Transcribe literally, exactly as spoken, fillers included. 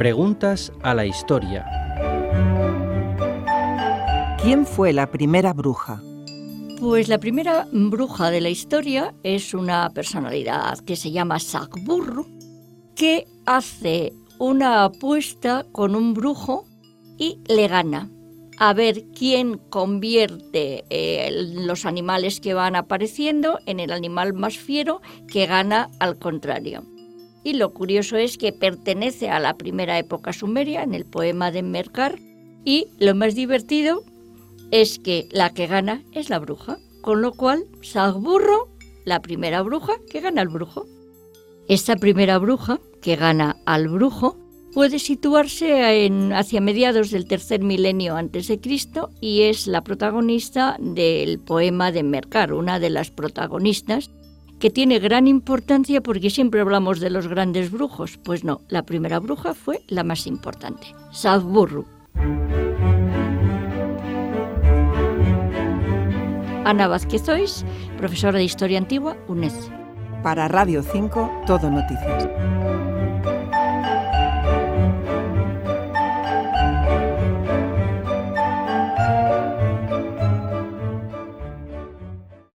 Preguntas a la historia. ¿Quién fue la primera bruja? Pues la primera bruja de la historia es una personalidad que se llama Sagburru, que hace una apuesta con un brujo y le gana. A ver quién convierte eh, los animales que van apareciendo en el animal más fiero, que gana al contrario. Y lo curioso es que pertenece a la primera época sumeria, en el poema de Merkar, y lo más divertido es que la que gana es la bruja, con lo cual Sagburru, la primera bruja que gana al brujo. Esta primera bruja que gana al brujo puede situarse en, hacia mediados del tercer milenio antes de Cristo y es la protagonista del poema de Merkar, una de las protagonistas que tiene gran importancia porque siempre hablamos de los grandes brujos. Pues no, la primera bruja fue la más importante, Sagburru. Ana Vázquez Ois, profesora de Historia Antigua, UNED. Para Radio cinco, Todo Noticias.